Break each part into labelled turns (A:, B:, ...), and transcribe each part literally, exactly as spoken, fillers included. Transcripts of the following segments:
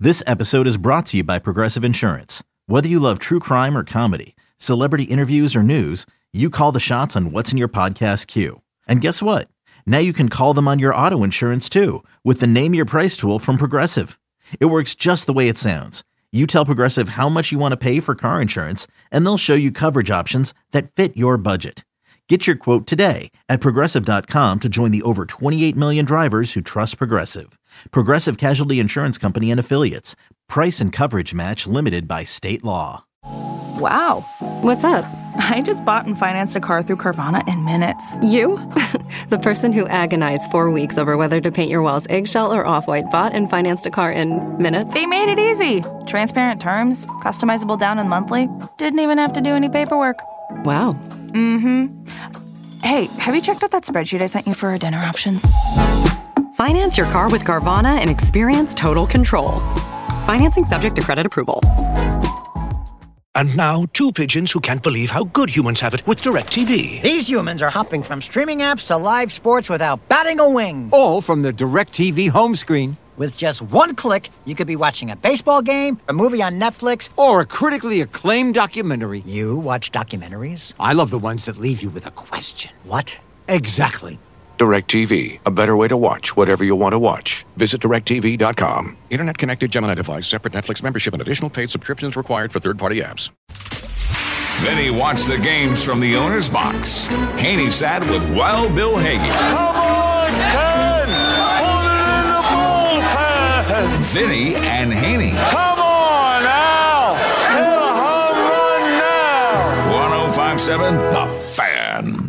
A: This episode is brought to you by Progressive Insurance. Whether you love true crime or comedy, celebrity interviews or news, you call the shots on what's in your podcast queue. And guess what? Now you can call them on your auto insurance too with the Name Your Price tool from Progressive. It works just the way it sounds. You tell Progressive how much you want to pay for car insurance, and they'll show you coverage options that fit your budget. Get your quote today at Progressive dot com to join the over twenty-eight million drivers who trust Progressive. Progressive Casualty Insurance Company and Affiliates. Price and coverage match limited by state law.
B: Wow.
C: What's up?
B: I just bought and financed a car through Carvana in minutes.
C: You? The person who agonized four weeks over whether to paint your walls eggshell or off-white bought and financed a car in minutes?
B: They made it easy. Transparent terms, customizable down and monthly. Didn't even have to do any paperwork.
C: Wow.
B: Mm-hmm. Hey, have you checked out that spreadsheet I sent you for our dinner options?
D: Finance your car with Carvana and experience total control. Financing subject to credit approval.
E: And now, two pigeons who can't believe how good humans have it with DirecTV.
F: These humans are hopping from streaming apps to live sports without batting a wing.
G: All from the DirecTV home screen.
F: With just one click, you could be watching a baseball game, a movie on Netflix,
G: or a critically acclaimed documentary.
F: You watch documentaries?
G: I love the ones that leave you with a question.
F: What?
G: Exactly.
E: DirecTV, a better way to watch whatever you want to watch. Visit direct T V dot com. Internet connected Gemini device, separate Netflix membership, and additional paid subscriptions required for third-party apps.
H: Then he watched the games from the owner's box. Haney sat with Wild Bill Hagee.
I: Come on, Ken! Put it in the bullpen!
H: Vinny and Haney.
I: Come on now! Hit a home run now!
H: one oh five point seven The Fan.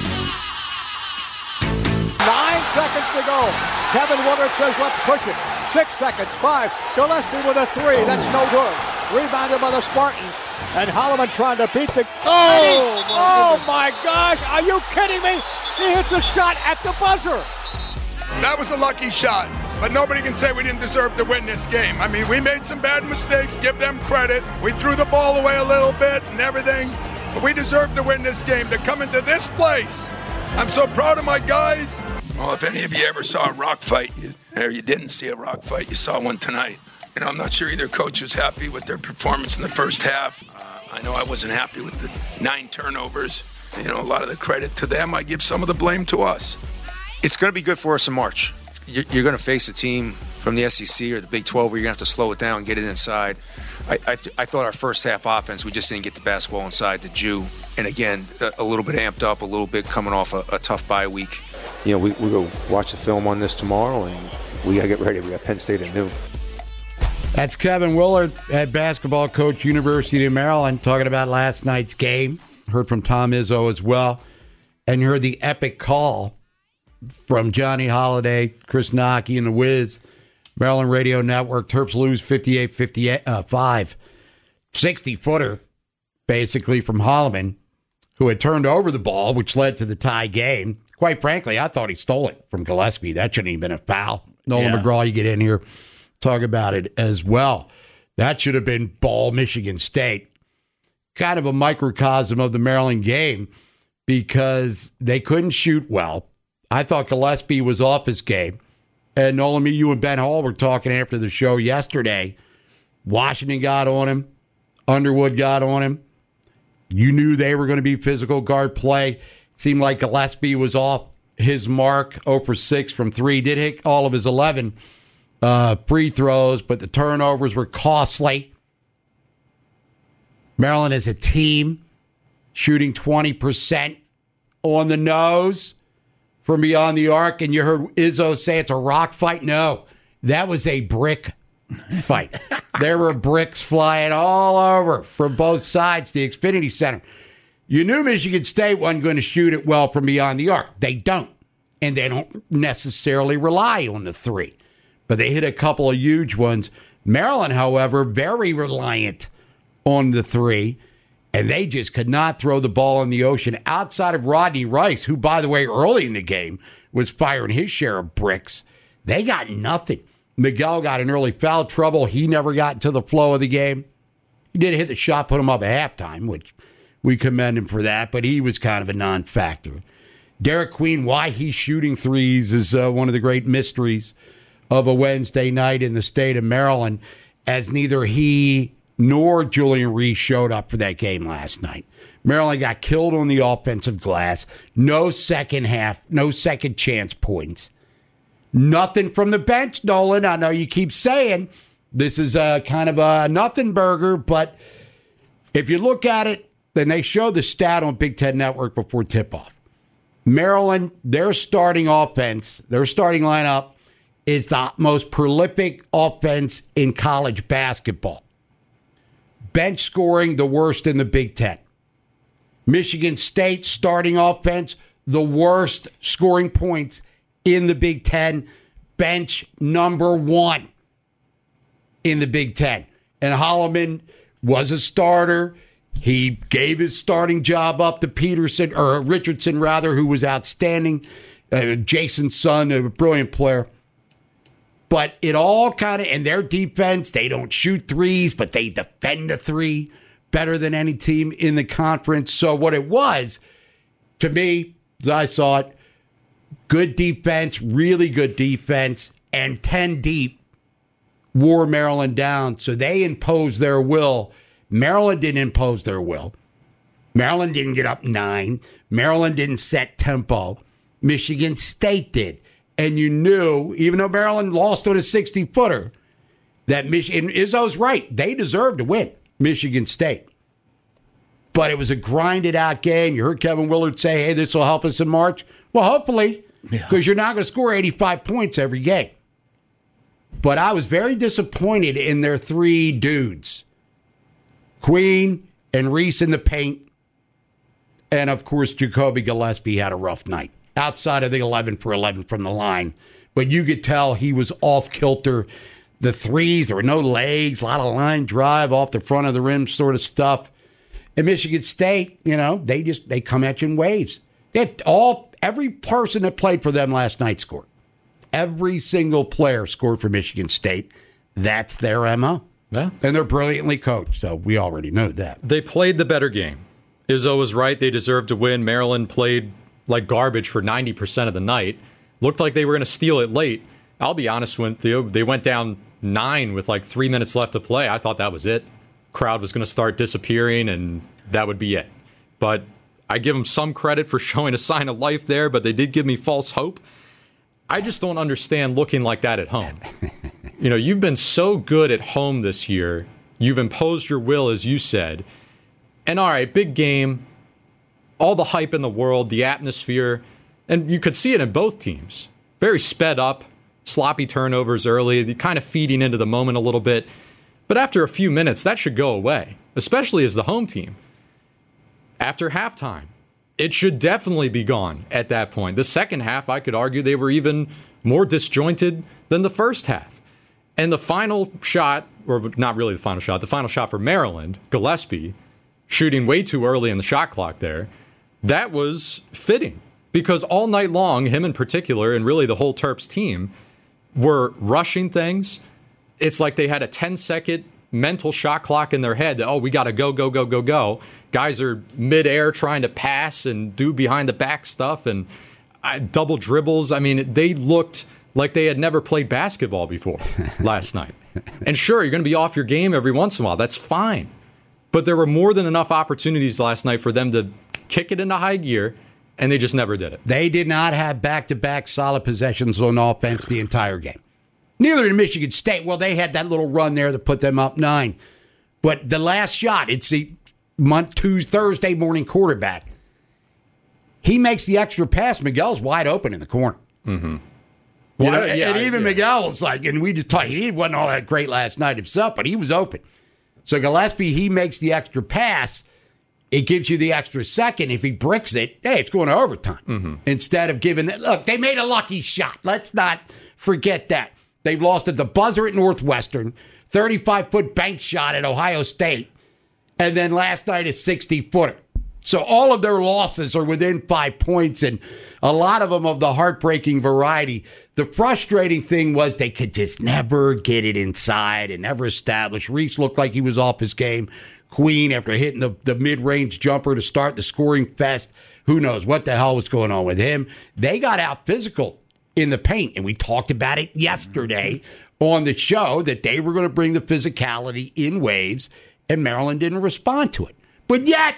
J: Nine seconds to go. Kevin Woodard says, let's push it. Six seconds, five. Gillespie with a three. That's no good. Rebounded by the Spartans. And Holloman trying to beat the... Oh, my, oh my gosh. Are you kidding me? He hits a shot at the buzzer.
K: That was a lucky shot. But nobody can say we didn't deserve to win this game. I mean, we made some bad mistakes. Give them credit. We threw the ball away a little bit and everything. But we deserve to win this game. To come into this place... I'm so proud of my guys. Well, if any of you ever saw a rock fight, you, or you didn't see a rock fight, you saw one tonight. You know, I'm not sure either coach was happy with their performance in the first half. Uh, I know I wasn't happy with the nine turnovers. You know, a lot of the credit to them. I give some of the blame to us.
L: It's going to be good for us in March. You're, you're going to face a team from the S E C or the Big twelve where you're going to have to slow it down and get it inside. I, I, I thought our first half offense, we just didn't get the basketball inside the Jew. And again, a, a little bit amped up, a little bit coming off a, a tough bye week.
M: You know, we we go watch the film on this tomorrow, and we got to get ready. We got Penn State at noon.
N: That's Kevin Willard, head basketball coach, University of Maryland, talking about last night's game. Heard from Tom Izzo as well. And you heard the epic call from Johnny Holiday, Chris Nocky, and the Wiz. Maryland Radio Network. Terps lose fifty-eight fifty-five. sixty-footer, basically, from Holloman, who had turned over the ball, which led to the tie game. Quite frankly, I thought he stole it from Gillespie. That shouldn't even been a foul. Nolan yeah. McGraw, you get in here, talk about it as well. That should have been ball Michigan State. Kind of a microcosm of the Maryland game because they couldn't shoot well. I thought Gillespie was off his game. And Nolan, me, you and Ben Hall were talking after the show yesterday. Washington got on him. Underwood got on him. You knew they were going to be physical guard play. It seemed like Gillespie was off his mark, zero for six from three. Did hit all of his eleven uh, free throws, but the turnovers were costly. Maryland as a team shooting twenty percent on the nose from beyond the arc, and you heard Izzo say it's a rock fight. No, that was a brick fight. There were bricks flying all over from both sides, the Xfinity Center. You knew Michigan State wasn't going to shoot it well from beyond the arc. They don't, and they don't necessarily rely on the three. But they hit a couple of huge ones. Maryland, however, very reliant on the three. And they just could not throw the ball in the ocean outside of Rodney Rice, who, by the way, early in the game was firing his share of bricks. They got nothing. Miguel got in early foul trouble. He never got into the flow of the game. He did hit the shot, put him up at halftime, which we commend him for that, but he was kind of a non-factor. Derek Queen, why he's shooting threes is uh, one of the great mysteries of a Wednesday night in the state of Maryland, as neither he nor Julian Reese showed up for that game last night. Maryland got killed on the offensive glass. No second half, no second chance points. Nothing from the bench, Nolan. I know you keep saying this is a kind of a nothing burger, but if you look at it, then they show the stat on Big Ten Network before tip-off. Maryland, their starting offense, their starting lineup is the most prolific offense in college basketball. Bench scoring, the worst in the Big Ten. Michigan State starting offense, the worst scoring points in the Big Ten. Bench number one in the Big Ten. And Holloman was a starter. He gave his starting job up to Peterson, or Richardson rather, who was outstanding. Uh, Jason's son, a brilliant player. But it all kind of, and their defense, they don't shoot threes, but they defend the three better than any team in the conference. So what it was, to me, as I saw it, good defense, really good defense, and ten deep wore Maryland down. So they imposed their will. Maryland didn't impose their will. Maryland didn't get up nine. Maryland didn't set tempo. Michigan State did. And you knew, even though Maryland lost on a sixty-footer, that Michigan, Izzo's right, they deserved to win, Michigan State. But it was a grinded-out game. You heard Kevin Willard say, hey, this will help us in March. Well, hopefully, because yeah. you're not going to score eighty-five points every game. But I was very disappointed in their three dudes, Queen and Reese in the paint, and, of course, Jacoby Gillespie had a rough night. Outside of the eleven for eleven from the line. But you could tell he was off kilter. The threes, there were no legs, a lot of line drive off the front of the rim sort of stuff. And Michigan State, you know, they just they come at you in waves. They all every person that played for them last night scored. Every single player scored for Michigan State. That's their M O.
O: Yeah.
N: And they're brilliantly coached, so we already know that.
O: They played the better game. Izzo was right. They deserved to win. Maryland played like garbage for ninety percent of the night. Looked like they were going to steal it late. I'll be honest with you, they went down nine with like three minutes left to play. I thought that was it. Crowd was going to start disappearing, and that would be it. But I give them some credit for showing a sign of life there, but they did give me false hope. I just don't understand looking like that at home. You know, you've been so good at home this year. You've imposed your will, as you said. And all right, big game. All the hype in the world, the atmosphere, and you could see it in both teams. Very sped up, sloppy turnovers early, kind of feeding into the moment a little bit. But after a few minutes, that should go away, especially as the home team. After halftime, it should definitely be gone at that point. The second half, I could argue they were even more disjointed than the first half. And the final shot, or not really the final shot, the final shot for Maryland, Gillespie, shooting way too early in the shot clock there, that was fitting because all night long, him in particular, and really the whole Terps team, were rushing things. It's like they had a ten-second mental shot clock in their head that, oh, we got to go, go, go, go, go. Guys are midair trying to pass and do behind-the-back stuff and uh, double dribbles. I mean, they looked like they had never played basketball before last night. And sure, you're going to be off your game every once in a while. That's fine. But there were more than enough opportunities last night for them to kick it into high gear, and they just never did it.
N: They did not have back-to-back solid possessions on offense the entire game. Neither did Michigan State. Well, they had that little run there that put them up nine. But the last shot, it's the month, Tuesday, Thursday morning quarterback. He makes the extra pass. Miguel's wide open in the corner.
O: Mm-hmm.
N: Well, know, yeah, and even yeah. Miguel was like, and we just talked, he wasn't all that great last night himself, but he was open. So Gillespie, he makes the extra pass. It gives you the extra second. If he bricks it, hey, it's going to overtime.
O: Mm-hmm.
N: Instead of giving that. Look, they made a lucky shot. Let's not forget that. They've lost at the buzzer at Northwestern, thirty-five-foot bank shot at Ohio State, and then last night a sixty-footer. So all of their losses are within five points, and a lot of them of the heartbreaking variety. The frustrating thing was they could just never get it inside and never establish. Reese looked like he was off his game. Queen, after hitting the, the mid-range jumper to start the scoring fest, who knows what the hell was going on with him. They got out physical in the paint. And we talked about it yesterday on the show that they were going to bring the physicality in waves, and Maryland didn't respond to it. But yet,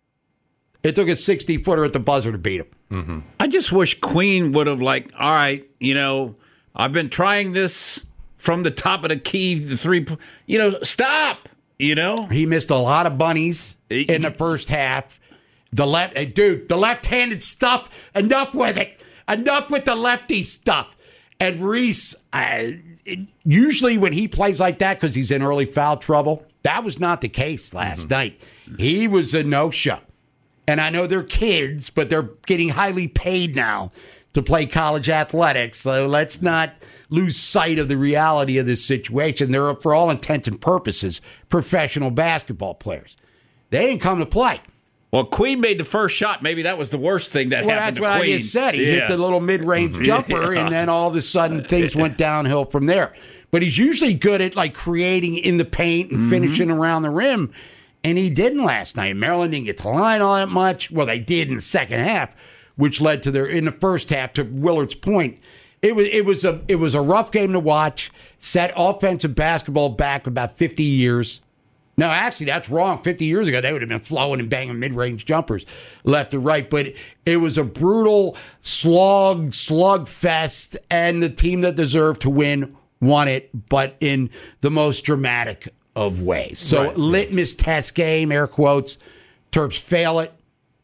N: it took a sixty-footer at the buzzer to beat them.
P: Mm-hmm. I just wish Queen would have, like, all right, you know, I've been trying this from the top of the key, the three, you know, stop, you know.
N: He missed a lot of bunnies in the first half. The left, dude, the left-handed stuff, enough with it. Enough with the lefty stuff. And Reese, uh, usually when he plays like that, because he's in early foul trouble, that was not the case last mm-hmm. night. He was a no-show. And I know they're kids, but they're getting highly paid now to play college athletics. So let's not lose sight of the reality of this situation. They're, for all intents and purposes, professional basketball players. They didn't come to play.
P: Well, Queen made the first shot. Maybe that was the worst thing that
N: well,
P: happened to Queen.
N: Well, that's what I just said. He yeah. hit the little mid-range mm-hmm. jumper, yeah. and then all of a sudden things went downhill from there. But he's usually good at like creating in the paint and mm-hmm. finishing around the rim, and he didn't last night. Maryland didn't get to the line all that much. Well, they did in the second half, which led to their in the first half. To Willard's point, it was it was a it was a rough game to watch. Set offensive basketball back about fifty years. No, actually, that's wrong. fifty years ago, they would have been flowing and banging mid-range jumpers left and right. But it was a brutal slog, slug fest, and the team that deserved to win won it, but in the most dramatic of ways. So, right. litmus test game, air quotes. Terps fail it.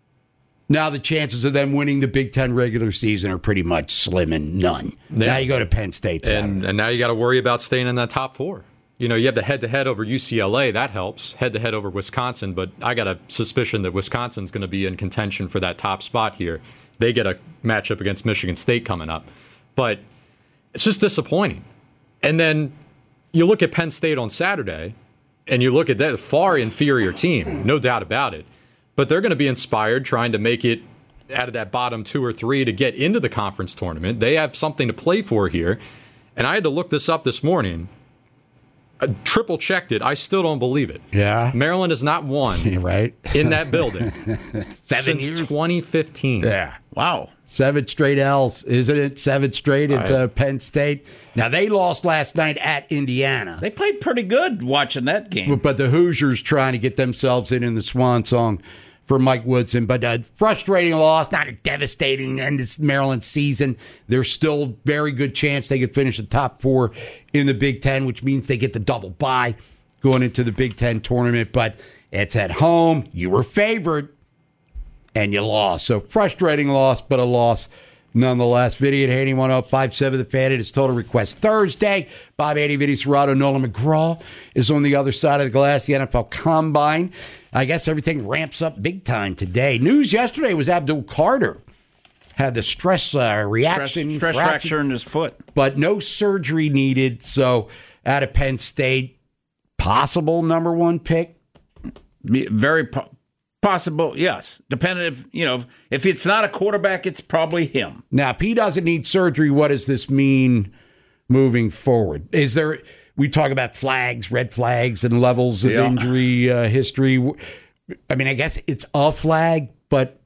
N: Now the chances of them winning the Big Ten regular season are pretty much slim and none. Yeah. Now you go to Penn State.
O: And, and now you got to worry about staying in that top four. You know, you have the head-to-head over U C L A. That helps. Head-to-head over Wisconsin. But I got a suspicion that Wisconsin's going to be in contention for that top spot here. They get a matchup against Michigan State coming up. But it's just disappointing. And then you look at Penn State on Saturday, and you look at that far inferior team, no doubt about it. But they're going to be inspired trying to make it out of that bottom two or three to get into the conference tournament. They have something to play for here. And I had to look this up this morning. I triple checked it. I still don't believe it.
N: Yeah.
O: Maryland has not won
N: right.
O: in that building
N: Seven
O: since
N: years?
O: twenty fifteen.
N: Yeah.
P: Wow.
N: Seven straight L's, isn't it? Seven straight at uh, Penn State. Now, they lost last night at Indiana.
P: They played pretty good watching that game.
N: But, but the Hoosiers trying to get themselves in in the swan song for Mike Woodson. But a frustrating loss, not a devastating end of Maryland season. There's still very good chance they could finish the top four in the Big Ten, which means they get the double bye going into the Big Ten tournament. But it's at home. You were favored, and you lost. So frustrating loss, but a loss nonetheless. Vinny at Haney, one oh five seven The Fan. It is Total Request Thursday. Bob Haney, Vinny Serrato, Nolan McGraw is on the other side of the glass. The N F L Combine. I guess everything ramps up big time today. News yesterday was Abdul Carter had the stress uh, reaction.
P: Stress, stress fracture. fracture in his foot.
N: But no surgery needed. So out of Penn State, possible number one pick?
P: Very po- possible, yes. Depending if, you know, if it's not a quarterback, it's probably him.
N: Now, if he doesn't need surgery, what does this mean moving forward? Is there, we talk about flags, red flags, and levels of yeah. injury uh, history. I mean, I guess it's a flag, but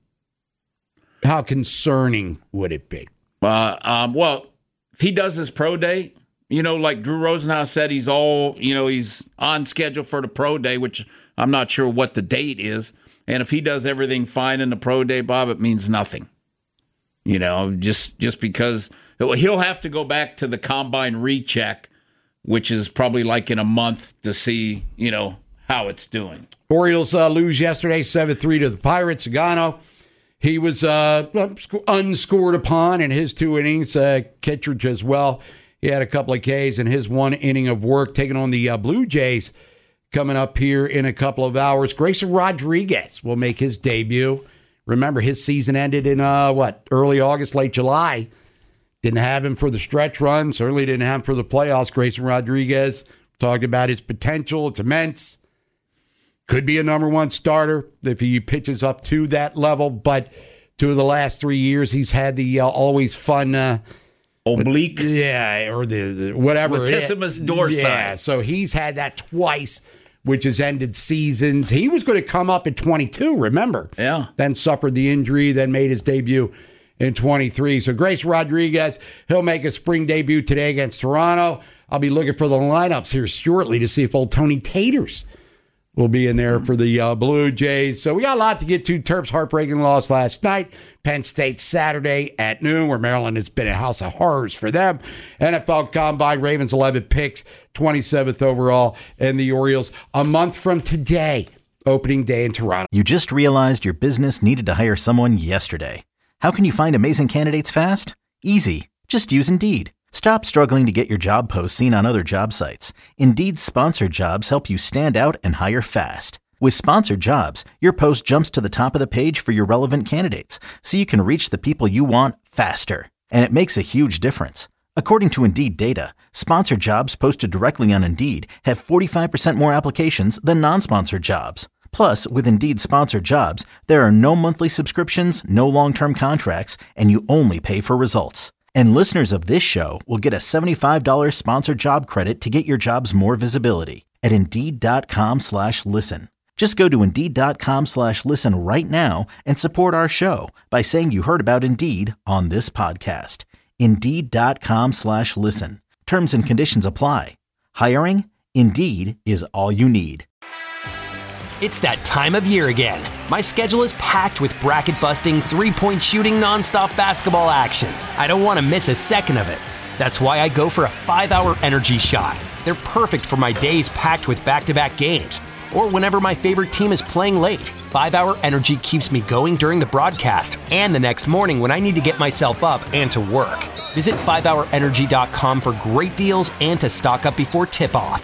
N: how concerning would it be?
P: Uh, um, well, if he does his pro day, you know, like Drew Rosenhaus said, he's all, you know, he's on schedule for the pro day, which I'm not sure what the date is. And if he does everything fine in the pro day, Bob, it means nothing. You know, just just because he'll have to go back to the combine recheck, which is probably like in a month to see, you know, how it's doing.
N: Orioles uh, lose yesterday, seven three to the Pirates. Zagano, he was uh, unscored upon in his two innings. Uh, Kittredge as well. He had a couple of Ks in his one inning of work, taking on the uh, Blue Jays coming up here in a couple of hours. Grayson Rodriguez will make his debut. Remember, his season ended in, uh, what, early August, late July. Didn't have him for the stretch run. Certainly didn't have him for the playoffs. Grayson Rodriguez talked about his potential. It's immense. Could be a number one starter if he pitches up to that level. But two of the last three years, he's had the uh, always fun uh,
P: oblique,
N: yeah, or the, the whatever
P: latissimus dorsi.
N: Yeah, so he's had that twice, which has ended seasons. He was going to come up at twenty-two. Remember?
P: Yeah.
N: Then suffered the injury. Then made his debut and twenty-three. So Grace Rodriguez, he'll make a spring debut today against Toronto. I'll be looking for the lineups here shortly to see if old Tony Taters will be in there for the uh, Blue Jays. So we got a lot to get to. Terps heartbreaking loss last night. Penn State Saturday at noon, where Maryland has been a house of horrors for them. N F L Combine, Ravens eleven picks, twenty-seventh overall, and the Orioles a month from today, opening day in Toronto.
A: You just realized your business needed to hire someone yesterday. How can you find amazing candidates fast? Easy. Just use Indeed. Stop struggling to get your job posts seen on other job sites. Indeed's sponsored jobs help you stand out and hire fast. With sponsored jobs, your post jumps to the top of the page for your relevant candidates, so you can reach the people you want faster. And it makes a huge difference. According to Indeed data, sponsored jobs posted directly on Indeed have forty-five percent more applications than non-sponsored jobs. Plus, with Indeed sponsored jobs, there are no monthly subscriptions, no long-term contracts, and you only pay for results. And listeners of this show will get a seventy-five dollars sponsored job credit to get your jobs more visibility at Indeed.com slash listen. Just go to Indeed.com slash listen right now and support our show by saying you heard about Indeed on this podcast. Indeed.com slash listen. Terms and conditions apply. Hiring? Indeed is all you need.
Q: It's that time of year again. My schedule is packed with bracket-busting, three-point shooting, nonstop basketball action. I don't want to miss a second of it. That's why I go for a five-hour energy shot. They're perfect for my days packed with back-to-back games, or whenever my favorite team is playing late. five-hour energy keeps me going during the broadcast and the next morning when I need to get myself up and to work. Visit five hour energy dot com for great deals and to stock up before tip-off.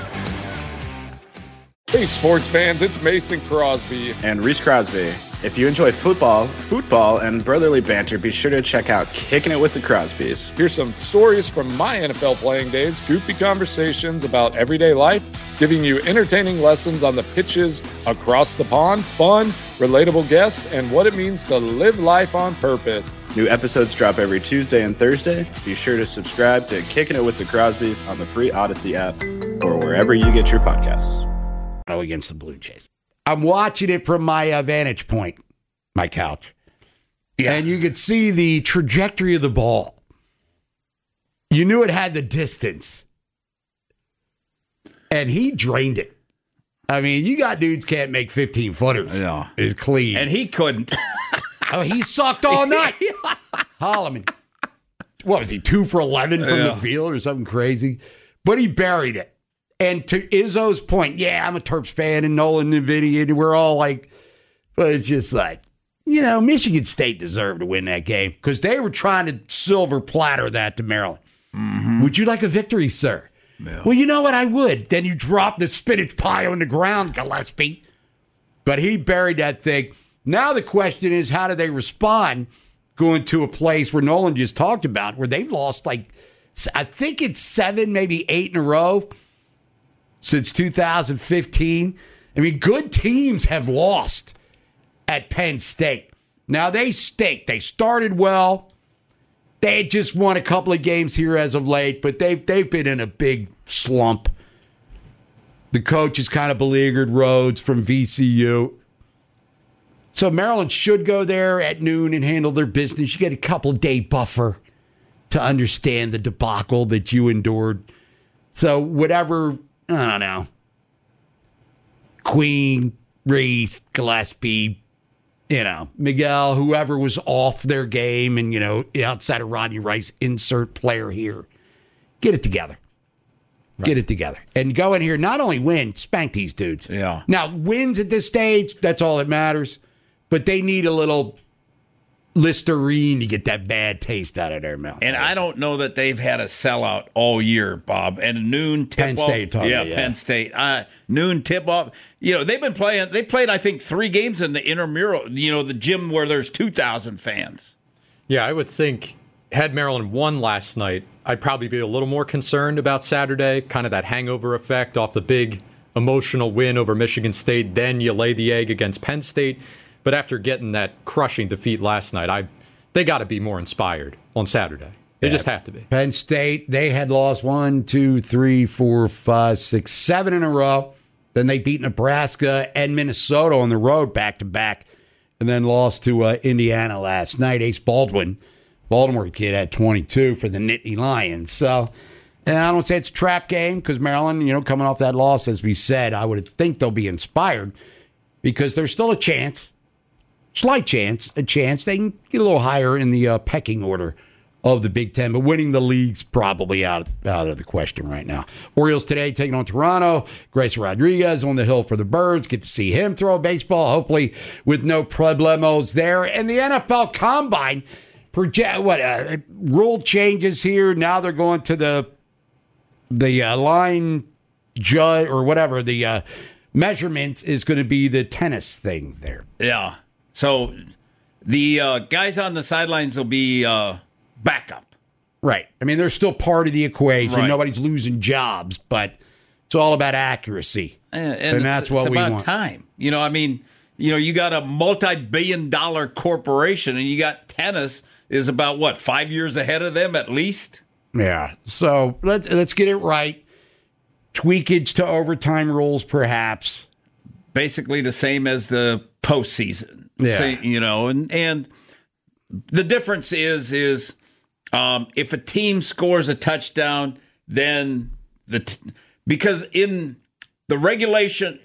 R: Hey sports fans, it's Mason Crosby.
S: And Reese Crosby. If you enjoy football, football, and brotherly banter, be sure to check out Kicking It with the Crosbys.
R: Here's some stories from my N F L playing days, goofy conversations about everyday life, giving you entertaining lessons on the pitches across the pond, fun, relatable guests, and what it means to live life on purpose.
S: New episodes drop every Tuesday and Thursday. Be sure to subscribe to Kicking It with the Crosbys on the free Odyssey app or wherever you get your podcasts.
N: Against the Blue Jays. I'm watching it from my uh, vantage point, my couch. Yeah. And you could see the trajectory of the ball. You knew it had the distance. And he drained it. I mean, you got dudes can't make fifteen footers.
P: Yeah.
N: It's clean.
P: And he couldn't.
N: Oh, he sucked all night. Holloman. What was he, two for eleven from yeah. the field or something crazy? But he buried it. And to Izzo's point, yeah, I'm a Terps fan, and Nolan and Vinny, and we're all like, but it's just like, you know, Michigan State deserved to win that game because they were trying to silver platter that to Maryland. Mm-hmm. Would you like a victory, sir? No. Well, you know what? I would. Then you drop the spinach pie on the ground, Gillespie. But he buried that thing. Now the question is, how do they respond going to a place where Nolan just talked about, where they've lost like, I think it's seven, maybe eight in a row since two thousand fifteen. I mean, good teams have lost at Penn State. Now, they stink. They started well. They had just won a couple of games here as of late, but they've, they've been in a big slump. The coach has kind of beleaguered Rhodes from V C U. So Maryland should go there at noon and handle their business. You get a couple day buffer to understand the debacle that you endured. So whatever, I don't know, Queen, Reese, Gillespie, you know, Miguel, whoever was off their game and, you know, outside of Rodney Rice, insert player here. Get it together. Right. Get it together. And go in here, not only win, spank these dudes.
P: Yeah.
N: Now, wins at this stage, that's all that matters. But they need a little Listerine to get that bad taste out of their mouth.
P: And I don't know that they've had a sellout all year, Bob. And noon tip
N: Penn State,
P: off, yeah,
N: yeah,
P: Penn State. Uh, noon tip off. You know, they've been playing. They played, I think, three games in the intramural. You know, the gym where there's two thousand fans.
O: Yeah, I would think had Maryland won last night, I'd probably be a little more concerned about Saturday. Kind of that hangover effect off the big emotional win over Michigan State. Then you lay the egg against Penn State. But after getting that crushing defeat last night, I they got to be more inspired on Saturday. They yeah. just have to be.
N: Penn State, they had lost one, two, three, four, five, six, seven in a row. Then they beat Nebraska and Minnesota on the road back to back. and then lost to uh, Indiana last night. Ace Baldwin, Baltimore kid, had twenty-two for the Nittany Lions. So, and I don't say it's a trap game because Maryland, you know, coming off that loss, as we said, I would think they'll be inspired because there's still a chance, slight chance, a chance they can get a little higher in the uh, pecking order of the Big Ten, but winning the league's probably out, out of the question right now. Orioles today taking on Toronto. Grayson Rodriguez on the hill for the Birds. Get to see him throw a baseball, hopefully with no problemos there. And the N F L Combine, project what uh, rule changes here. Now they're going to the the uh, line judge or whatever. The uh, measurement is going to be the tennis thing there.
P: Yeah. So the uh, guys on the sidelines will be uh, backup.
N: Right. I mean, they're still part of the equation.
P: Right.
N: Nobody's losing jobs, but it's all about accuracy.
P: And,
N: and,
P: and
N: that's
P: it's,
N: what
P: it's
N: we
P: about
N: want.
P: time. You know, I mean, you know, you got a multi-billion dollar corporation and you got tennis is about, what, five years ahead of them at least?
N: Yeah. So let's let's get it right. Tweakage to overtime rules, perhaps.
P: Basically the same as the postseason.
N: Yeah.
P: So, you know, and and the difference is is um, if a team scores a touchdown, then the t- because in the regulation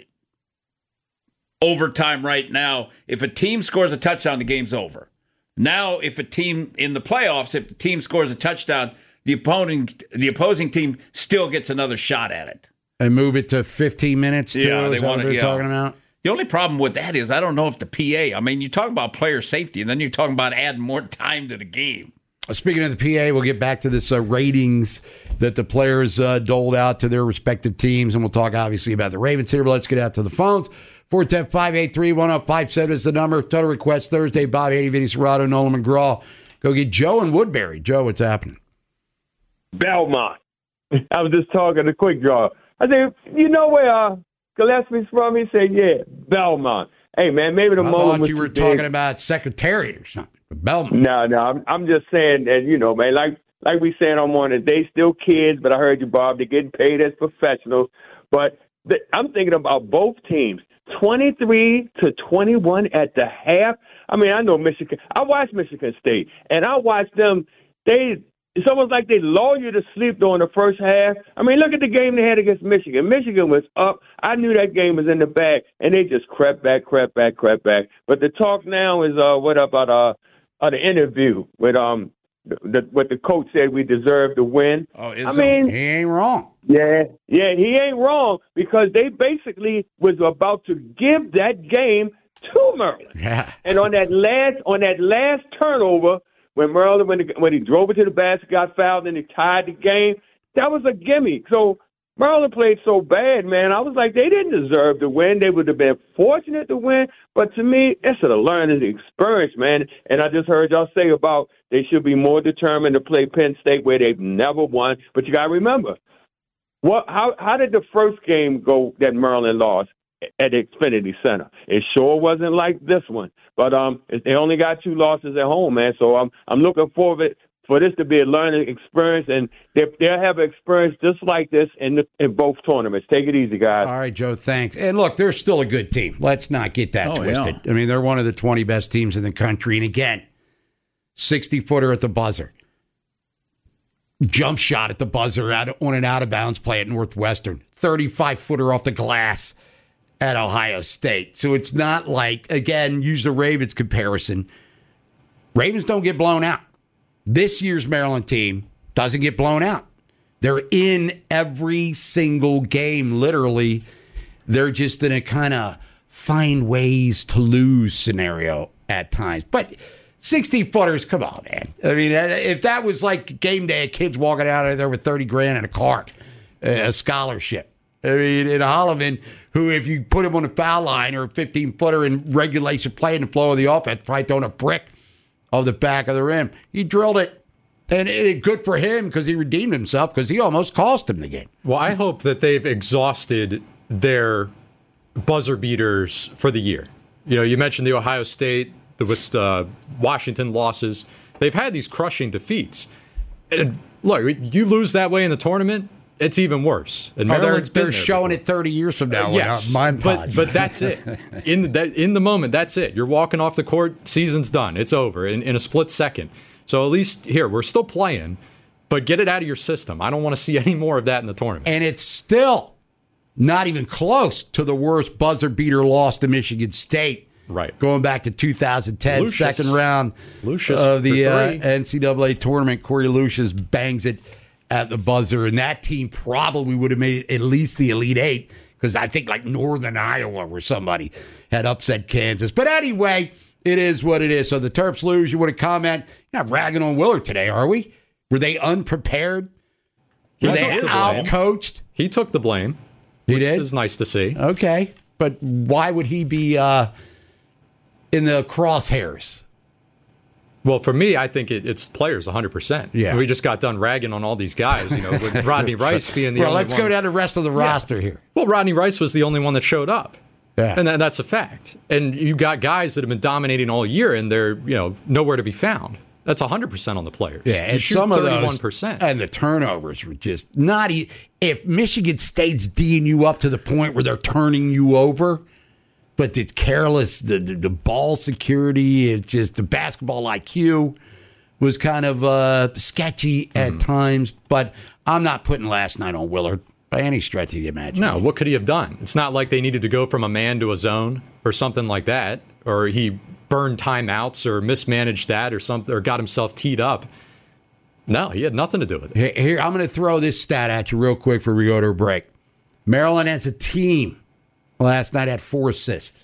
P: overtime right now, if a team scores a touchdown, the game's over. Now, if a team in the playoffs, if the team scores a touchdown, the opposing the opposing team still gets another shot at it.
N: And move it to fifteen minutes, too?
P: Yeah, they
N: is that
P: want
N: what
P: to.
N: they're
P: Yeah.
N: talking about?
P: The only problem with that is I don't know if the P A. I mean, you talk about player safety, and then you're talking about adding more time to the game.
N: Speaking of the P A, we'll get back to this uh, ratings that the players uh, doled out to their respective teams, and we'll talk obviously about the Ravens here. But let's get out to the phones. four one zero, five eight three, one zero five seven is the number. Total request Thursday. Bob Haney, Vinny Serrato, Nolan McGraw. Go get Joe in Woodbury. Joe, what's happening?
T: Belmont. I was just talking to Quick Draw. I said, you know where uh, Gillespie's from? He said, yeah, Belmont. Hey, man, maybe the
N: I
T: moment
N: thought
T: was
N: you were
T: too
N: talking
T: big.
N: about Secretariat or something. Belmont.
T: No, no, I'm, I'm just saying that, you know, man, like like we said on morning, they still kids, but I heard you, Bob, they're getting paid as professionals. But the, I'm thinking about both teams, twenty-three to twenty-one at the half. I mean, I know Michigan. I watched Michigan State, and I watched them. They It's almost like they lull you to sleep during the first half. I mean, look at the game they had against Michigan. Michigan was up. I knew that game was in the bag, and they just crept back, crept back, crept back. But the talk now is uh, what about uh, uh, the interview with um the, what the coach said we deserve to win.
P: Oh, is
T: I mean,
N: he ain't wrong.
T: Yeah, yeah, he ain't wrong because they basically was about to give that game to Maryland.
N: Yeah.
T: And on that last on that last turnover. When Maryland, when, the, when he drove it to the basket, got fouled, and he tied the game, that was a gimme. So Maryland played so bad, man. I was like, they didn't deserve to win. They would have been fortunate to win. But to me, it's a learning experience, man. And I just heard y'all say about they should be more determined to play Penn State where they've never won. But you got to remember, what? How, how did the first game go that Maryland lost at the Xfinity Center? It sure wasn't like this one. But um, they only got two losses at home, man. So I'm I'm looking forward for this to be a learning experience, and they, they'll have an experience just like this in the, in both tournaments. Take it easy, guys.
N: All right, Joe, thanks. And look, they're still a good team. Let's not get that
P: Oh,
N: twisted.
P: yeah.
N: I mean, they're one of the twenty best teams in the country. And again, sixty-footer at the buzzer. Jump shot at the buzzer out on an out-of-bounds play at Northwestern. thirty-five-footer off the glass at Ohio State. So it's not like, again, use the Ravens comparison. Ravens don't get blown out. This year's Maryland team doesn't get blown out. They're in every single game, literally. They're just in a kind of find ways to lose scenario at times. But sixty-footers, come on, man. I mean, if that was like game day, kids walking out of there with thirty grand in a car, a scholarship. I mean, in Holloman, who, if you put him on a foul line or a fifteen-footer in regulation play in the flow of the offense, probably throwing a brick of the back of the rim. He drilled it, and it, good for him because he redeemed himself because he almost cost him the game.
O: Well, I hope that they've exhausted their buzzer beaters for the year. You know, you mentioned the Ohio State, the uh, Washington losses. They've had these crushing defeats. And look, you lose that way in the tournament, it's even worse. And
N: oh, they're
O: Maryland's been
N: they're
O: there
N: showing
O: before.
N: it thirty years from now.
O: Uh, yes, but, but that's it. In the, that, in the moment, that's it. You're walking off the court, season's done. It's over in, in a split second. So at least here, we're still playing, but get it out of your system. I don't want to see any more of that in the tournament.
N: And it's still not even close to the worst buzzer beater loss to Michigan State.
O: Right.
N: Going back to two thousand ten,
O: Lucius.
N: second round
O: Lucius
N: of the
O: for
N: uh,
O: three.
N: N C double A tournament. Corey Lucius bangs it at the buzzer, and that team probably would have made it at least the Elite Eight, because I think like Northern Iowa or somebody had upset Kansas. But anyway, it is what it is. So the Terps lose. You want to comment? You're not ragging on Willard today, are we? Were they unprepared? Were
O: He
N: they
O: took the blame.
N: out-coached?
O: He took the blame.
N: He did?
O: It was nice to see.
N: Okay. But why would he be uh, in the crosshairs?
O: Well, for me, I think it, it's players one hundred percent.
N: Yeah.
O: We just got done ragging on all these guys, you know, with Rodney Rice being the
N: well,
O: only
N: let's
O: one.
N: go down the rest of the roster
O: Yeah.
N: here.
O: Well, Rodney Rice was the only one that showed up.
N: Yeah.
O: And that, that's a fact. And you got guys that have been dominating all year, and they're, you know, nowhere to be found. That's one hundred percent on the players.
N: Yeah,
O: You
N: and
O: shoot
N: some of those,
O: thirty-one percent.
N: and the turnovers were just not. E- if Michigan State's D'ing you up to the point where they're turning you over, but it's careless, the the, the ball security, it's just the basketball I Q was kind of uh, sketchy at
O: Mm-hmm.
N: times. But I'm not putting last night on Willard by any stretch of the imagination.
O: No, what could he have done? It's not like they needed to go from a man to a zone or something like that, or he burned timeouts or mismanaged that or something, or got himself teed up. No, he had nothing to do with it.
N: Here, here I'm going to throw this stat at you real quick before we go to a break. Maryland as a team last night had four assists.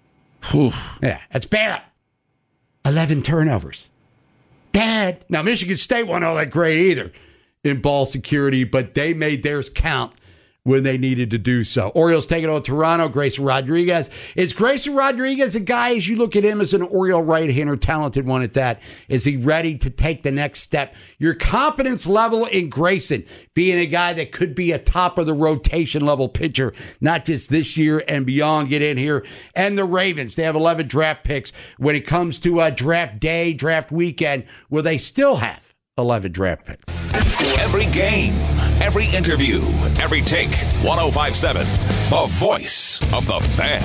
N: Yeah, that's bad. eleven turnovers. Bad. Now, Michigan State wasn't all that great either in ball security, but they made theirs count when they needed to do so. Orioles taking on Toronto. Grayson Rodriguez. Is Grayson Rodriguez a guy, as you look at him as an Oriole right-hander, talented one at that? Is he ready to take the next step? Your confidence level in Grayson being a guy that could be a top-of-the-rotation level pitcher, not just this year and beyond, get in here. And the Ravens, they have eleven draft picks. When it comes to uh, draft day, draft weekend, will they still have eleven draft picks?
H: Every game, every interview, every take. one oh five point seven, the voice of the fan.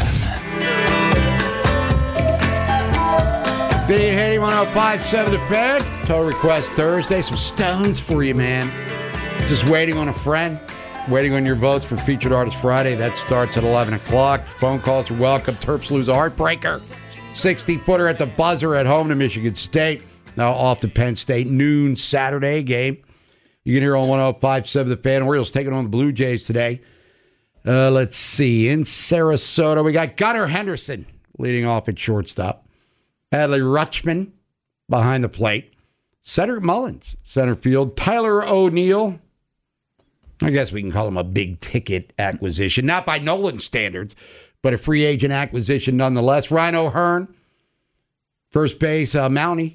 N: Vinny and Haney, one oh five point seven The Fan. Total Request Thursday. Some stones for you, man. Just waiting on a friend. Waiting on your votes for Featured Artist Friday. That starts at eleven o'clock. Phone calls are welcome. Terps lose a heartbreaker. sixty-footer at the buzzer at home to Michigan State. Now off to Penn State. Noon Saturday game. You can hear on one oh five point seven The Fan. Orioles taking on the Blue Jays today. Uh, let's see. In Sarasota, we got Gunnar Henderson leading off at shortstop. Adley Rutschman behind the plate. Cedric Mullins, center field. Tyler O'Neill. I guess we can call him a big ticket acquisition. Not by Nolan standards, but a free agent acquisition nonetheless. Ryan O'Hearn, first base, uh, Mountie.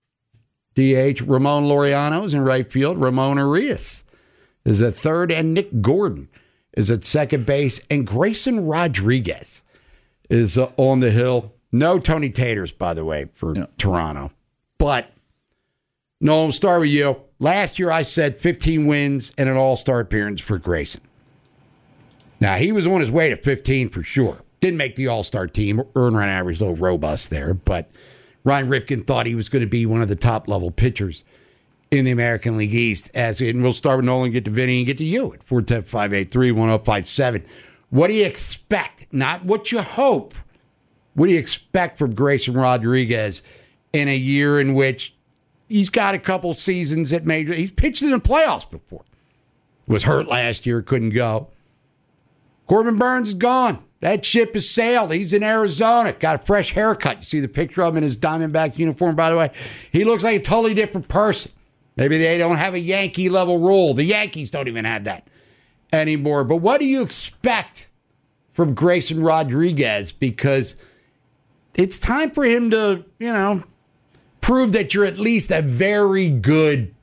N: D H, Ramon Laureano is in right field. Ramon Arias is at third, and Nick Gordon is at second base. And Grayson Rodriguez is uh, on the hill. No Tony Taters, by the way, for yeah. Toronto. But, no, I'll start with you. Last year I said fifteen wins and an all-star appearance for Grayson. Now, he was on his way to fifteen for sure. Didn't make the all-star team. Earn run average, a little robust there, but Ryan Ripken thought he was going to be one of the top-level pitchers in the American League East. As and we'll start with Nolan, get to Vinny, and get to you at four one zero, five eight three, one oh five seven. What do you expect? Not what you hope. What do you expect from Grayson Rodriguez in a year in which he's got a couple seasons at major? He's pitched in the playoffs before. Was hurt last year, couldn't go. Corbin Burns is gone. That ship has sailed. He's in Arizona. Got a fresh haircut. You see the picture of him in his Diamondback uniform, by the way. He looks like a totally different person. Maybe they don't have a Yankee-level role. The Yankees don't even have that anymore. But what do you expect from Grayson Rodriguez? Because it's time for him to, you know, prove that you're at least a very good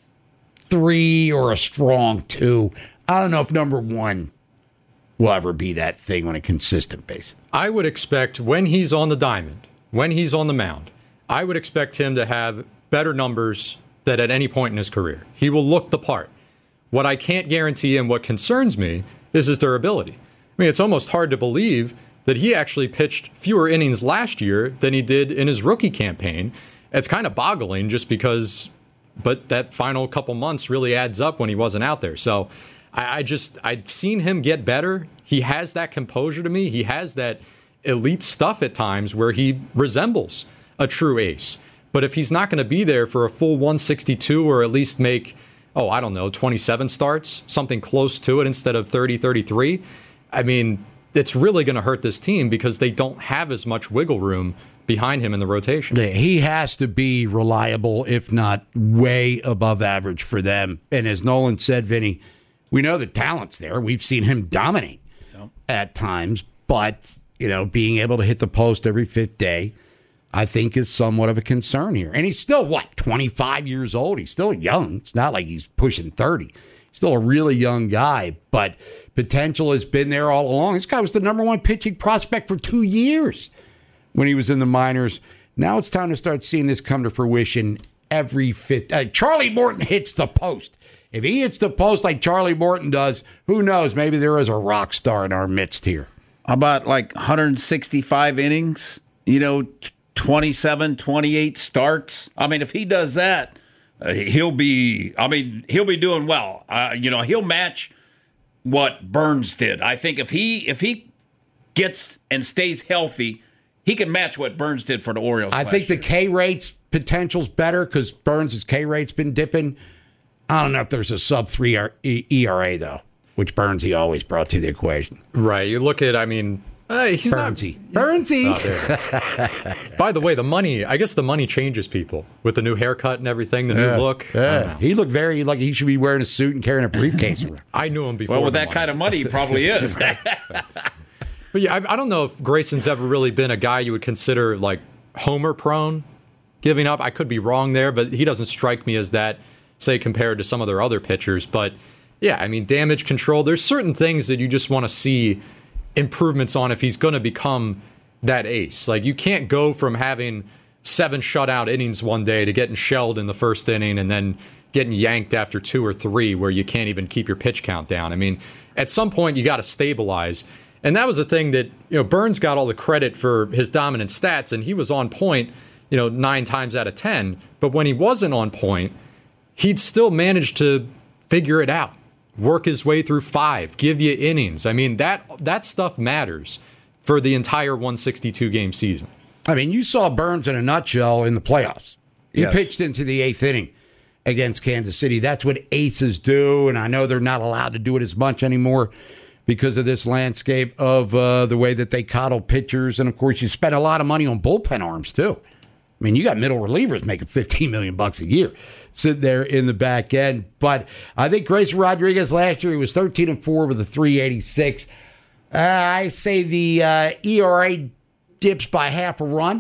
N: three or a strong two. I don't know if number one will ever be that thing on a consistent basis.
O: I would expect when he's on the diamond, when he's on the mound, I would expect him to have better numbers than at any point in his career. He will look the part. What I can't guarantee and what concerns me is his durability. I mean, it's almost hard to believe that he actually pitched fewer innings last year than he did in his rookie campaign. It's kind of boggling just because, but that final couple months really adds up when he wasn't out there. So I, I just, I've seen him get better. He has that composure to me. He has that elite stuff at times where he resembles a true ace. But if he's not going to be there for a full one sixty-two or at least make, oh, I don't know, twenty-seven starts, something close to it instead of thirty, thirty-three, I mean, it's really going to hurt this team because they don't have as much wiggle room behind him in the rotation.
N: Yeah, he has to be reliable, if not way above average for them. And as Nolan said, Vinny, we know the talent's there. We've seen him dominate yep. at times. But, you know, being able to hit the post every fifth day, I think is somewhat of a concern here. And he's still, what, twenty-five years old? He's still young. It's not like he's pushing thirty. He's still a really young guy, but potential has been there all along. This guy was the number one pitching prospect for two years when he was in the minors. Now it's time to start seeing this come to fruition every fifth. Uh, Charlie Morton hits the post. If he hits the post like Charlie Morton does, who knows? Maybe there is a rock star in our midst here.
P: How about like one hundred sixty-five innings? You know, twenty-seven, twenty-eight starts. I mean, if he does that, uh, he'll be, I mean, he'll be doing well. Uh, you know, he'll match what Burns did. I think if he if he gets and stays healthy, he can match what Burns did for the Orioles.
N: I think
P: year.
N: the K rate's potential's better because Burns' K rate's been dipping. I don't know if there's a sub three E R A though, which Burns he always brought to the equation.
O: Right. You look at, I mean, uh, he's
N: Burnsy.
O: not
N: Burnsy.
O: Oh, there it is. By the way, the money, I guess the money changes people with the new haircut and everything, the
N: yeah.
O: new look.
N: Yeah. He looked very like he should be wearing a suit and carrying a briefcase around.
O: I knew him before.
P: Well, with that
O: money.
P: kind of money, he probably is.
O: But yeah, I, I don't know if Grayson's ever really been a guy you would consider like homer prone, giving up. I could be wrong there, but he doesn't strike me as that, say, compared to some of their other pitchers. But yeah, I mean, damage control, there's certain things that you just want to see improvements on if he's going to become that ace. Like, you can't go from having seven shutout innings one day to getting shelled in the first inning and then getting yanked after two or three where you can't even keep your pitch count down. I mean, at some point you got to stabilize. And that was the thing that, you know, Burns got all the credit for his dominant stats, and he was on point, you know, nine times out of ten. But when he wasn't on point, he'd still manage to figure it out, work his way through five, give you innings. I mean, that that stuff matters for the entire one sixty-two game season.
N: I mean, you saw Burns in a nutshell in the playoffs. He
P: Yes.
N: pitched into the eighth inning against Kansas City. That's what aces do, and I know they're not allowed to do it as much anymore because of this landscape of uh, the way that they coddle pitchers. And, of course, you spend a lot of money on bullpen arms, too. I mean, you got middle relievers making fifteen million bucks a year sitting there in the back end. But I think Grayson Rodriguez last year, he was thirteen and four with a three eighty-six. Uh, I say the uh, E R A dips by half a run,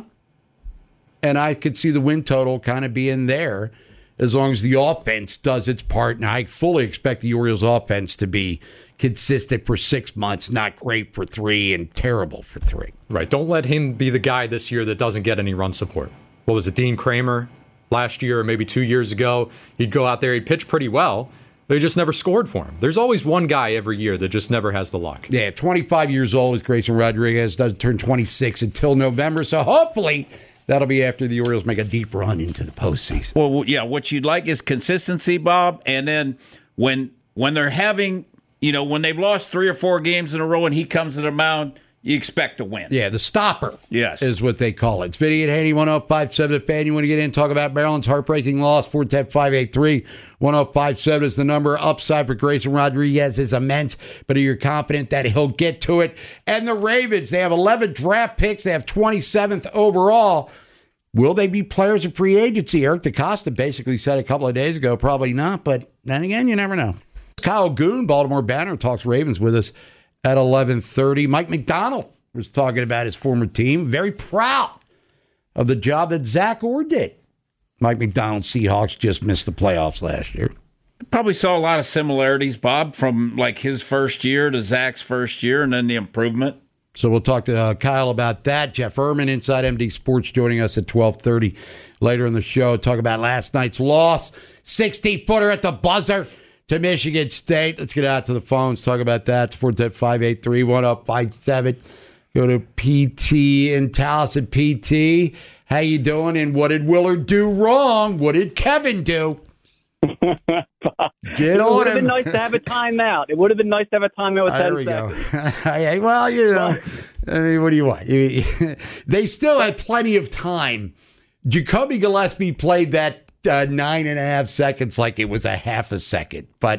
N: and I could see the win total kind of being there as long as the offense does its part. And I fully expect the Orioles offense to be consistent for six months, not great for three and terrible for three.
O: Right. Don't let him be the guy this year that doesn't get any run support. What was it, Dean Kramer last year or maybe two years ago? He'd go out there, he'd pitch pretty well, but he just never scored for him. There's always one guy every year that just never has the luck.
N: Yeah, twenty-five years old is Grayson Rodriguez. Doesn't turn twenty-six until November, so hopefully that'll be after the Orioles make a deep run into the postseason.
P: Well, yeah, what you'd like is consistency, Bob, and then when when they're having, you know, when they've lost three or four games in a row and he comes to the mound, you expect to win.
N: Yeah, the stopper.
P: Yes.
N: Is what they call it. It's Vinny and Haney, one oh five seven The Fan. You want to get in and talk about Maryland's heartbreaking loss, four one zero, five eight three, one oh five seven is the number. Upside for Grayson Rodriguez is immense, but you're confident that he'll get to it. And the Ravens, they have eleven draft picks. They have twenty-seventh overall. Will they be players of free agency? Eric DeCosta basically said a couple of days ago, probably not, but then again, you never know. Kyle Goon, Baltimore Banner, talks Ravens with us at eleven thirty. Mike McDonald was talking about his former team. Very proud of the job that Zach Orr did. Mike McDonald, Seahawks just missed the playoffs last year.
P: Probably saw a lot of similarities, Bob, from like his first year to Zach's first year and then the improvement.
N: So we'll talk to uh, Kyle about that. Jeff Erman, Inside M D Sports, joining us at twelve thirty later in the show. Talk about last night's loss. sixty-footer at the buzzer to Michigan State. Let's get out to the phones, talk about that. four one zero, five eight three, one zero five seven. Go to P T in Towson. P T, how you doing? And what did Willard do wrong? What did Kevin do? Get
U: it
N: on
U: would have
N: him.
U: been nice to have a timeout. It would have been nice to have a timeout with
N: Ah,
U: ten
N: there we
U: seconds.
N: go. Hey, well, you know, I mean, what do you want? You- They still had plenty of time. Jacoby Gillespie played that uh, nine and a half seconds like it was a half a second. But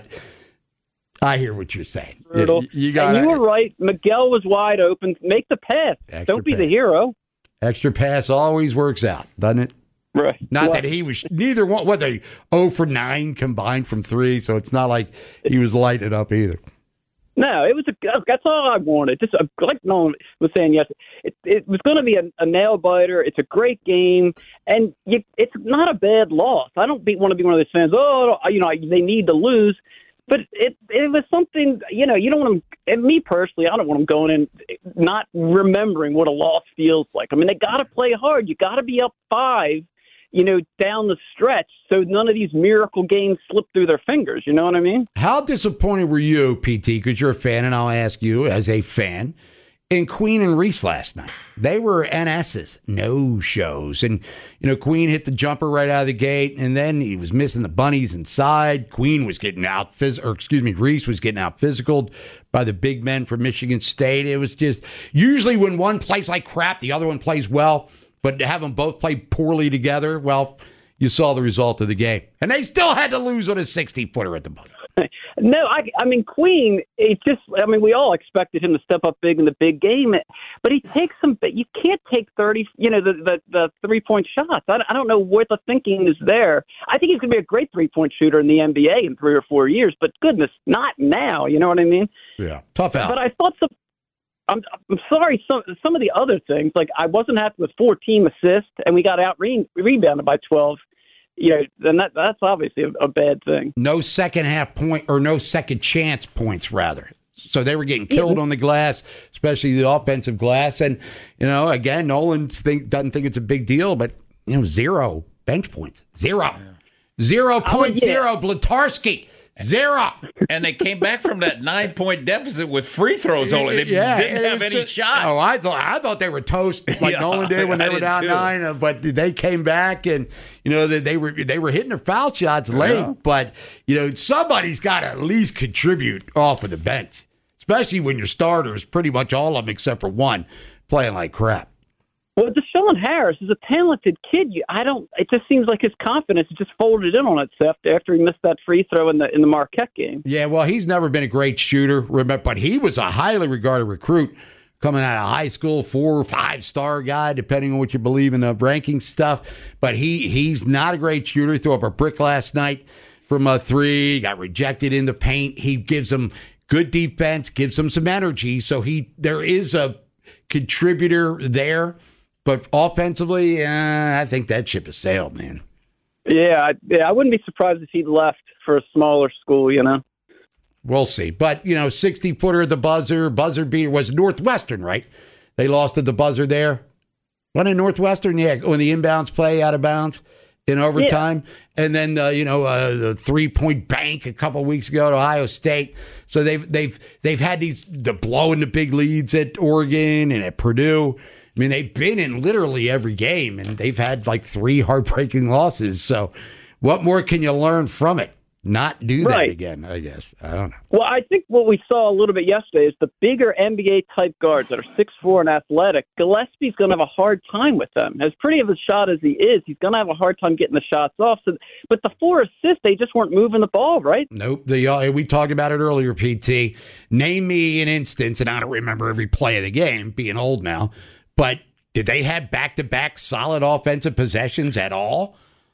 N: I hear what you're saying.
U: Brutal.
N: You, you got
U: and you were right. Miguel was wide open. Make the pass.
N: Extra
U: Don't be
N: pass.
U: the hero.
N: Extra pass always works out, doesn't it?
U: Right.
N: Not
U: Well-
N: that he was neither one. What they zero for nine combined from three, so it's not like he was lighting it up either.
U: No, it was a, that's all I wanted. Just a, like Nolan was saying yesterday, it, it was going to be a, a nail biter. It's a great game, and you, it's not a bad loss. I don't be, want to be one of those fans. Oh, you know, they need to lose, but it it was something. You know, you don't want them. And me personally, I don't want them going in not remembering what a loss feels like. I mean, they got to play hard. You got to be up five, you know, down the stretch, so none of these miracle games slip through their fingers. You know what I mean?
N: How disappointed were you, P T, because you're a fan, and I'll ask you as a fan, in Queen and Reese last night? They were N S's, no shows. And, you know, Queen hit the jumper right out of the gate, and then he was missing the bunnies inside. Queen was getting out, phys- or excuse me, Reese was getting out physical by the big men from Michigan State. It was just, usually when one plays like crap, the other one plays well. But to have them both play poorly together, well, you saw the result of the game. And they still had to lose on a sixty-footer at the buzzer.
U: No, I, I mean, Queen, it just, I mean, we all expected him to step up big in the big game, but he takes some, you can't take thirty, you know, the, the, the three-point shots. I, I don't know what the thinking is there. I think he's going to be a great three-point shooter in the N B A in three or four years, but goodness, not now, you know what I mean?
N: Yeah, tough out.
U: But I thought some, I'm, I'm sorry, some, some of the other things, like I wasn't happy with four team assists, and we got out re- rebounded by twelve. You know, then that that's obviously a, a bad thing.
N: No second half point, or no second chance points, rather. So they were getting killed
U: Yeah.
N: on the glass, especially the offensive glass. And, you know, again, Nolan think, doesn't think it's a big deal, but, you know, zero bench points. Zero. Zero point zero. Blatarski. Zero.
P: And they came back from that nine-point deficit with free throws only. They
N: Yeah,
P: didn't
N: it
P: have
N: was
P: any
N: just-
P: shots.
N: Oh, I thought I thought they were toast like
P: Yeah,
N: Nolan did when
P: I
N: they were
P: did
N: down
P: too.
N: nine. uh, But they came back, and you know they, they were they were hitting their foul shots late.
P: Yeah.
N: But you know somebody's got to at least contribute off of the bench, especially when your starters, pretty much all of them except for one, playing like crap.
U: Well, Deshaun Harris is a talented kid. You, I don't. It just seems like his confidence just folded in on itself after he missed that free throw in the in the Marquette game.
N: Yeah, well, he's never been a great shooter, remember, but he was a highly regarded recruit coming out of high school, four or five star guy, depending on what you believe in the ranking stuff. But he he's not a great shooter. He threw up a brick last night from a three, he got rejected in the paint. He gives them good defense, gives them some energy. So he there is a contributor there. But offensively, uh, I think that ship has sailed, man.
U: Yeah, I, yeah, I wouldn't be surprised if he left for a smaller school. You know,
N: We'll see. But, you know, sixty-footer at the buzzer, buzzer beater was Northwestern, right? They lost at the buzzer there. Wasn't it Northwestern? Yeah, on the inbounds play, out of bounds in overtime. Yeah. And then, uh, you know, uh, the three-point bank a couple weeks ago at Ohio State. So they've they've they've had these the blowing the big leads at Oregon and at Purdue. I mean, they've been in literally every game, and they've had like three heartbreaking losses. So what more can you learn from it? Not do that
U: Right.
N: again, I guess. I don't know.
U: well, I think what we saw a little bit yesterday is the bigger N B A type guards that are six four and athletic. Gillespie's going to have a hard time with them. As pretty of a shot as he is, he's going to have a hard time getting the shots off. So, but the four assists, they just weren't moving the ball, right?
N: Nope. The, uh, we talked about it earlier, P T. Name me an instance, and I don't remember every play of the game, being old now, but did they have back-to-back solid offensive possessions at all?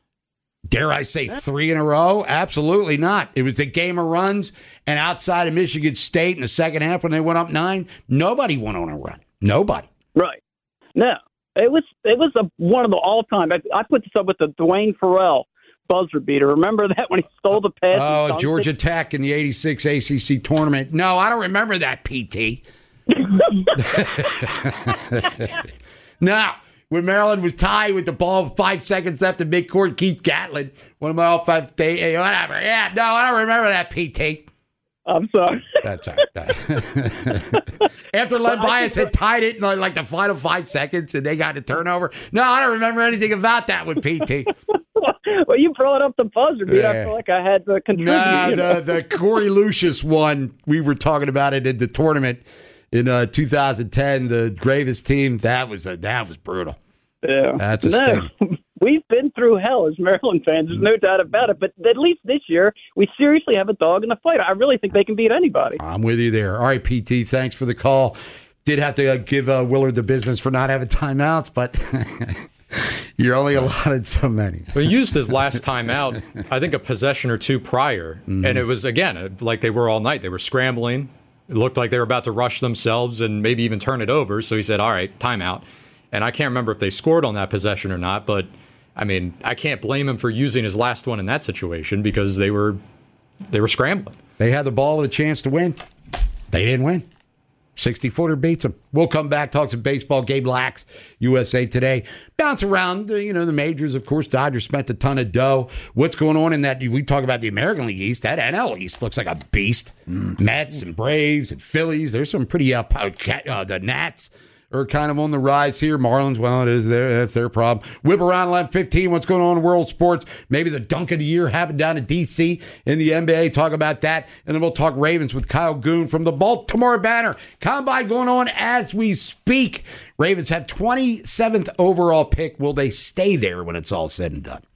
N: Dare I say three in a row? Absolutely not. It was the game of runs, and outside of Michigan State in the second half when they went up nine, nobody went on a run. Nobody.
U: Right. No, it was it was a, one of the all-time. I, I put this up with the Dwayne Farrell buzzer beater. Remember that when he stole the pass?
N: Oh, Georgia it? Tech in the eighty-six A C C tournament. No, I don't remember that, P T. Now, when Maryland was tied with the ball with five seconds left in midcourt. Keith Gatlin, one of my all five day, whatever. Yeah, no, I don't remember that, P T.
U: I'm sorry.
N: That's all right. After Len Bias had tied it in like the final five seconds and they got a turnover. No, I don't remember anything about that with P T.
U: Well, you brought up the buzzer beat.
N: Yeah.
U: I feel like I had to contribute.
N: No,
U: you know?
N: the, the Corey Lucius one, we were talking about it in the tournament in uh, two thousand ten, the Gravis team. That was a, that was brutal.
U: Yeah.
N: That's a
U: no,
N: sting.
U: We've been through hell as Maryland fans. There's no doubt about it. But at least this year, we seriously have a dog in the fight. I really think they can beat anybody.
N: I'm with you there. All right, P T, thanks for the call. Did have to uh, give uh, Willard the business for not having timeouts, but you're only allotted so many.
O: We used his last timeout, I think, a possession or two prior. Mm-hmm. And it was, again, like they were all night. They were scrambling. It looked like they were about to rush themselves and maybe even turn it over. So he said, all right, timeout. And I can't remember if they scored on that possession or not, but I mean, I can't blame him for using his last one in that situation because they were they were scrambling.
N: They had the ball with a chance to win. They didn't win. sixty-footer beats them. We'll come back, talk some baseball. Gabe Lax, U S A Today. Bounce around, you know, the majors. Of course, Dodgers spent a ton of dough. What's going on in that? We talk about the American League East. That N L East looks like a beast. Mm. Mets and Braves and Phillies. There's some pretty, uh, uh, the Nats are kind of on the rise here. Marlins, well, it is their, that's their problem. Whip around eleven fifteen. What's going on in world sports? Maybe the dunk of the year happened down in D C in the N B A. Talk about that. And then we'll talk Ravens with Kyle Goon from the Baltimore Banner. Combine going on as we speak. Ravens have twenty-seventh overall pick. Will they stay there when it's all said and done?